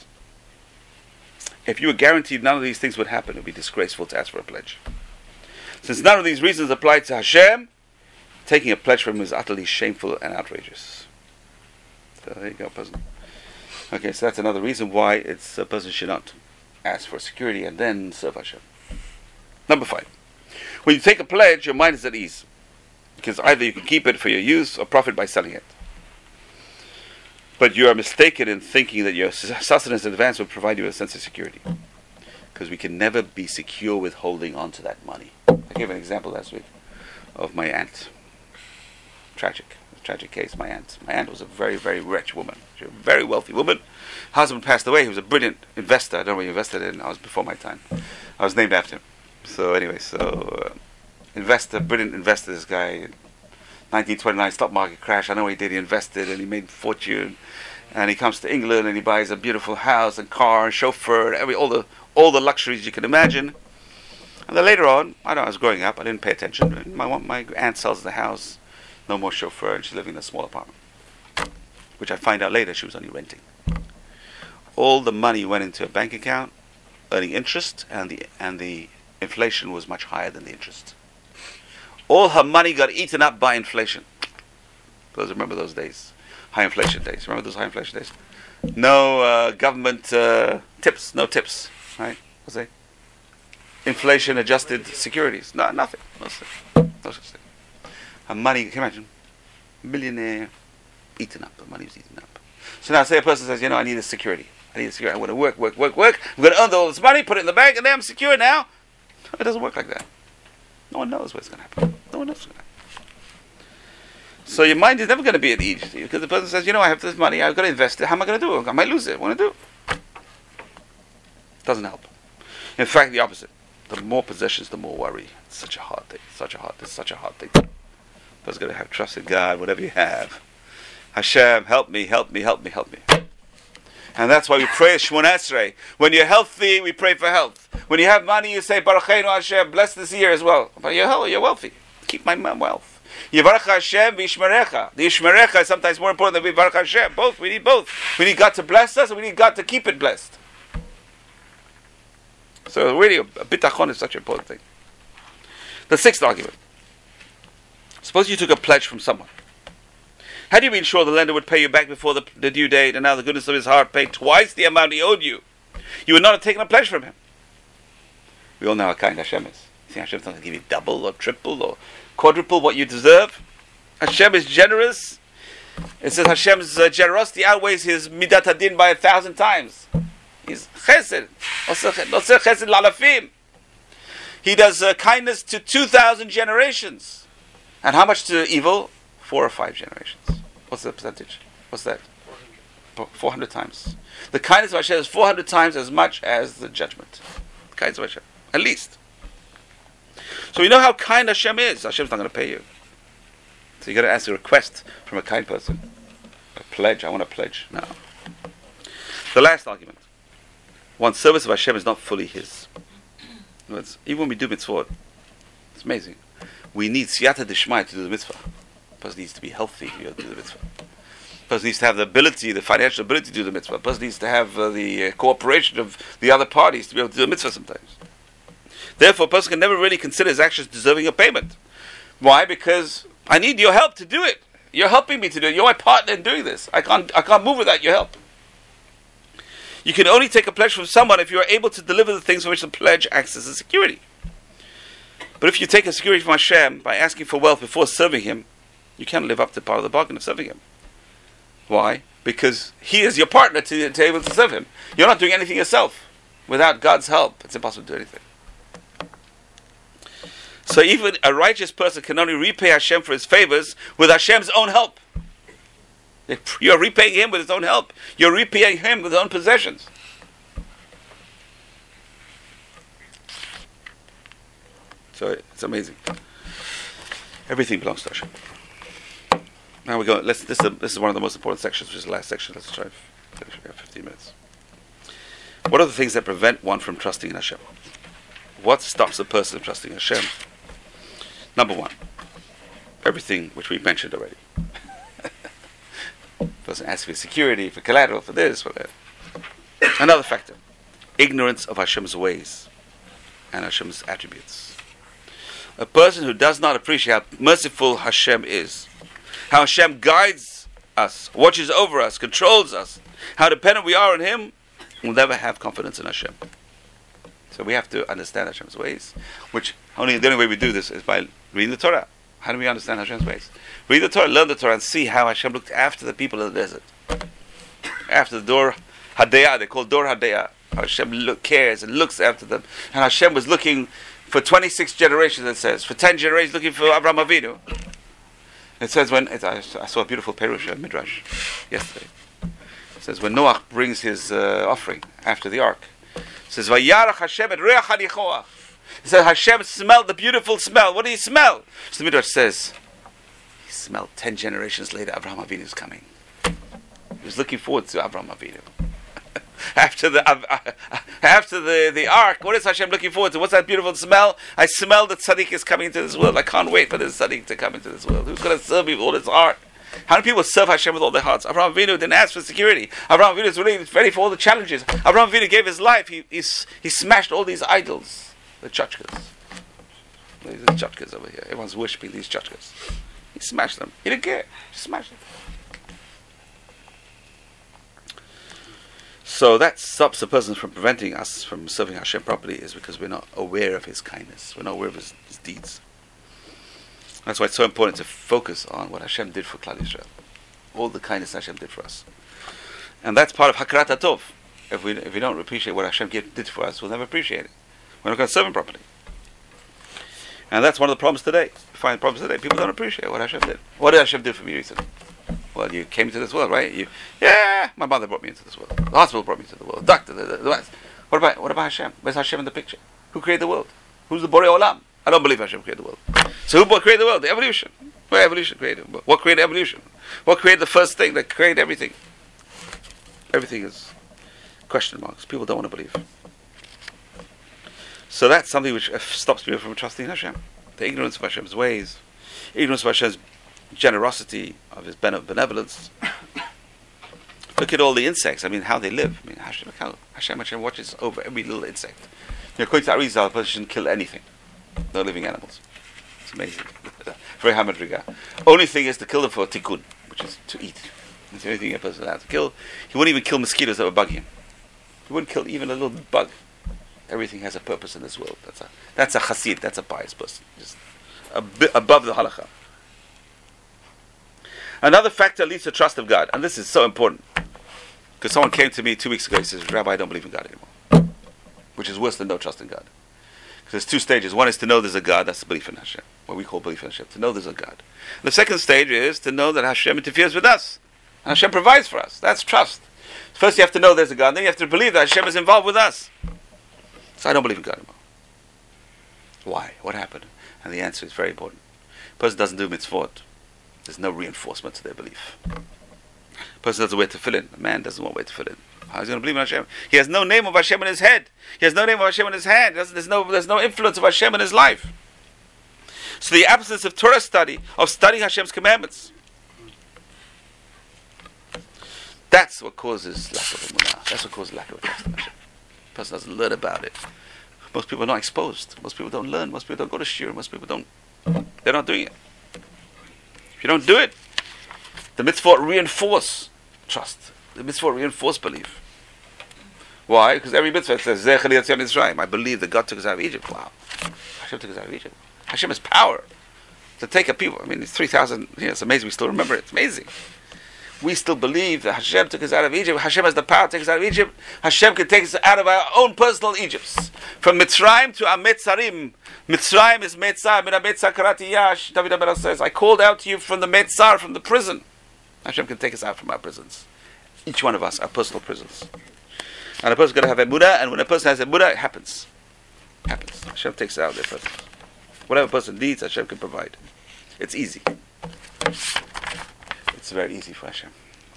If you were guaranteed none of these things would happen, it would be disgraceful to ask for a pledge. Since none of these reasons apply to Hashem, taking a pledge from him is utterly shameful and outrageous. So there you go, person. Okay, so that's another reason why it's a person should not ask for security and then serve Hashem. Number five. When you take a pledge, your mind is at ease. Because either you can keep it for your use or profit by selling it. But you are mistaken in thinking that your sustenance in advance will provide you with a sense of security. Because we can never be secure with holding on to that money. I gave an example last week of my aunt. Tragic. A tragic case, my aunt. My aunt was a very, very rich woman. She was a very wealthy woman. Her husband passed away. He was a brilliant investor. I don't know what he invested in. I was before my time. I was named after him. So anyway, so... Uh, investor, brilliant investor, this guy. nineteen twenty-nine stock market crash. I know what he did. He invested and he made fortune. And he comes to England and he buys a beautiful house and car and chauffeur and every all the all the luxuries you can imagine. And then later on, I don't know, I was growing up. I didn't pay attention. My my aunt sells the house, no more chauffeur, and she's living in a small apartment, which I find out later she was only renting. All the money went into a bank account, earning interest, and the and the inflation was much higher than the interest. All her money got eaten up by inflation. Those remember those days, high inflation days. Remember those high inflation days? No uh, government uh, tips, no tips, right? What's that? Inflation adjusted securities. No, nothing. No such, no such thing. Her money, can you imagine? Millionaire, eaten up. The money was eaten up. So now, say a person says, you know, I need a security. I need a security. I want to work, work, work, work. I'm going to earn all this money, put it in the bank, and then I'm secure now. It doesn't work like that. No one knows what's going to happen. No one knows what's going to happen. So your mind is never going to be at ease to you because the person says, you know, I have this money, I've got to invest it. How am I going to do it? I might lose it. What do I do? Doesn't help. In fact, the opposite. The more possessions, the more worry. It's such a hard thing. Such a hard. It's such a hard thing. Person's going to have trust in God, whatever you have. Hashem, help me, help me, help me, help me. And that's why we pray Shmona Esrei. When you're healthy, we pray for health. When you have money, you say, Barucheinu Hashem, bless this year as well. But you're healthy, you're wealthy. Keep my wealth. Yivarach Hashem v'yishmerecha. The Yishmerecha is sometimes more important than Yivarach Hashem. Both. We need both. We need God to bless us, and we need God to keep it blessed. So really, a bitachon is such an important thing. The sixth argument. Suppose you took a pledge from someone. Had you been sure the lender would pay you back before the, the due date, and now the goodness of his heart paid twice the amount he owed you, you would not have taken a pledge from him. We all know how kind Hashem is. You think Hashem's not going to give you double or triple or quadruple what you deserve? Hashem is generous. It says Hashem's uh, generosity outweighs his midat hadin by a thousand times. He's chesed. Oseh chesed lalafim. He does uh, kindness to two thousand generations. And how much to evil? Four or five generations. What's the percentage? What's that? four hundred times. The kindness of Hashem is four hundred times as much as the judgment. The kindness of Hashem. At least. So you know how kind Hashem is. Hashem's not going to pay you. So you got to ask a request from a kind person. A pledge. I want a pledge. No. The last argument. One's service of Hashem is not fully his. In other words, even when we do mitzvot, it's amazing. We need siyata dishmai to do the mitzvah. The person needs to be healthy to be able to do the mitzvah. The person needs to have the ability, the financial ability to do the mitzvah. The person needs to have uh, the uh, cooperation of the other parties to be able to do the mitzvah sometimes. Therefore, a person can never really consider his actions deserving of payment. Why? Because I need your help to do it. You're helping me to do it. You're my partner in doing this. I can't, I can't move without your help. You can only take a pledge from someone if you are able to deliver the things for which the pledge acts as a security. But if you take a security from Hashem by asking for wealth before serving Him, you can't live up to part of the bargain of serving Him. Why? Because He is your partner to, to be able to serve Him. You're not doing anything yourself. Without God's help, it's impossible to do anything. So even a righteous person can only repay Hashem for His favors with Hashem's own help. You're repaying Him with His own help. You're repaying Him with His own possessions. So it's amazing. Everything belongs to Hashem. Now we go. Let's. This is, a, this is one of the most important sections, which is the last section. Let's try. Finish. We have fifteen minutes. What are the things that prevent one from trusting in Hashem? What stops a person from trusting in Hashem? Number one, everything which we mentioned already. Person asks for security, for collateral, for this, for that. Another factor, ignorance of Hashem's ways and Hashem's attributes. A person who does not appreciate how merciful Hashem is, how Hashem guides us, watches over us, controls us, how dependent we are on Him, will never have confidence in Hashem. So we have to understand Hashem's ways, which only the only way we do this is by reading the Torah. How do we understand Hashem's ways? Read the Torah, learn the Torah, and see how Hashem looked after the people of the desert. After the Dor Hadayah, they call Dor Hadayah. How Hashem look, cares and looks after them. And Hashem was looking for twenty-six generations, it says. For ten generations, looking for Abraham Avinu. It says when, it, I, I saw a beautiful Perush, uh, Midrash, yesterday. It says when Noah brings his uh, offering after the ark. It says, Vayarach Hashem et reach hanichoach. It says Hashem smelled the beautiful smell. What did he smell? So the Midrash says, he smelled ten generations later, Abraham Avinu is coming. He was looking forward to Abraham Avinu. after the uh, after the, the ark, what is Hashem looking forward to? What's that beautiful smell? I smell that tzaddik is coming into this world. I can't wait for this tzaddik to come into this world. Who's going to serve me with all his heart? How many people serve Hashem with all their hearts? Abraham Avinu didn't ask for security. Abraham Avinu is really ready for all the challenges. Abraham Avinu gave his life. He he, he smashed all these idols. The chachkas. These are the chachkas over here. Everyone's worshipping these chachkas. He smashed them. He didn't care. He smashed them. So that stops the person from preventing us from serving Hashem properly, is because we're not aware of His kindness. We're not aware of His, his deeds. That's why it's so important to focus on what Hashem did for Klal Yisrael. All the kindness Hashem did for us. And that's part of Hakarat HaTov. If we, if we don't appreciate what Hashem did for us, we'll never appreciate it. We're not going to serve Him properly. And that's one of the problems today. We find problems today. People don't appreciate what Hashem did. What did Hashem do for me recently? Well, you came into this world, right? You, yeah, my mother brought me into this world. The hospital brought me into the world. The doctor, the, the, the, what about what about Hashem? Where's Hashem in the picture? Who created the world? Who's the Borei Olam? I don't believe Hashem created the world. So who created the world? The evolution. Where evolution created? What created evolution? What created the first thing that created everything? Everything is question marks. People don't want to believe. So that's something which stops people from trusting Hashem. The ignorance of Hashem's ways, ignorance of Hashem's generosity, of His benevolence. Look at all the insects. I mean, how they live. I mean, Hashem, Hashem, Hashem watches over every little insect. You know, according to Arizal, a person shouldn't kill anything. No living animals. It's amazing. Very high madriga. Only thing is to kill them for tikkun, which is to eat. It's the only thing a person is allowed to kill. He wouldn't even kill mosquitoes that would bug him. He wouldn't kill even a little bug. Everything has a purpose in this world. That's a that's a chassid. That's a pious person. Just a bit above the halakha. Another factor leads to trust of God, and this is so important because someone came to me two weeks ago. He says, "Rabbi, I don't believe in God anymore," which is worse than no trust in God. Because there's two stages. One is to know there's a God. That's the belief in Hashem. What we call belief in Hashem. To know there's a God. The second stage is to know that Hashem interferes with us. And Hashem provides for us. That's trust. First you have to know there's a God. Then you have to believe that Hashem is involved with us. So I don't believe in God anymore. Why? What happened? And the answer is very important. A person doesn't do mitzvot. There's no reinforcement to their belief. A person doesn't wear tefillin. A man doesn't want to wear tefillin. How is he going to believe in Hashem? He has no name of Hashem in his head. He has no name of Hashem in his hand. There's no, there's no influence of Hashem in his life. So the absence of Torah study, of studying Hashem's commandments, that's what causes lack of emunah. That's what causes lack of trust in Hashem. The person doesn't learn about it. Most people are not exposed. Most people don't learn. Most people don't go to shiur. Most people don't. They're not doing it. If you don't do it, the mitzvot reinforce trust. The mitzvot reinforce belief. Why? Because every mitzvah says, Zeh Chali Yatzion Mitzrayim. I believe that God took us out of Egypt. Wow. Hashem took us out of Egypt. Hashem has power to take a people. I mean, it's three thousand, you know, it's amazing we still remember it. It's amazing. We still believe that Hashem took us out of Egypt. Hashem has the power to take us out of Egypt. Hashem can take us out of our own personal Egypts. From Mitzrayim to Ametzarim. Mitzrayim is Metzar. Min Ametzar Karati Yash. David HaMelech says, I called out to you from the Metzar, from the prison. Hashem can take us out from our prisons. Each one of us, our personal prisons. And a person's going to have emunah, and when a person has emunah, it happens. It happens. Hashem takes it out of their presence. Whatever a person needs, Hashem can provide. It's easy. It's very easy for Hashem.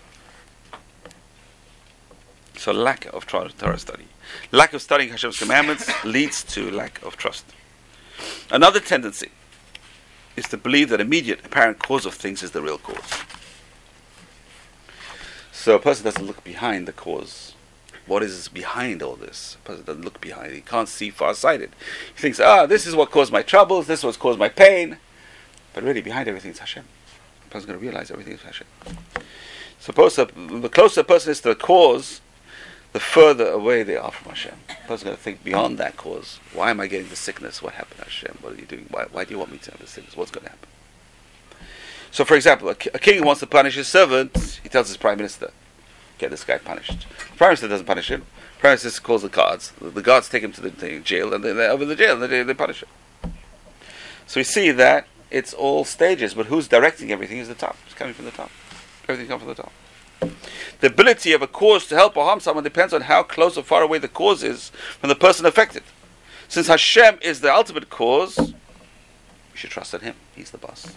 So lack of Torah study. Lack of studying Hashem's commandments leads to lack of trust. Another tendency is to believe that immediate apparent cause of things is the real cause. So a person doesn't look behind the cause. What is behind all this? A person doesn't look behind. He can't see far-sighted. He thinks, ah, this is what caused my troubles, this is what caused my pain. But really, behind everything is Hashem. A person's going to realize everything is Hashem. Suppose the closer a person is to the cause, the further away they are from Hashem. A person's going to think beyond that cause. Why am I getting the sickness? What happened, Hashem? What are you doing? Why, why do you want me to have the sickness? What's going to happen? So, for example, a, a king wants to punish his servant. He tells his prime minister, get this guy punished. The prime minister doesn't punish him. The prime minister calls the guards. The, the guards take him to the, the jail, and they're over the jail, and they, they punish him. So we see that it's all stages, but who's directing everything is the top. It's coming from the top. Everything comes from the top. The ability of a cause to help or harm someone depends on how close or far away the cause is from the person affected. Since Hashem is the ultimate cause, we should trust in Him. He's the boss.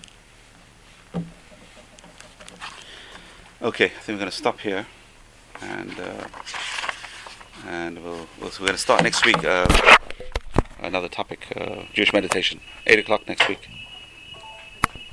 Okay, I think we're going to stop here, and uh, and we'll, we'll we're going to start next week. Uh, another topic, uh, Jewish meditation, eight o'clock next week.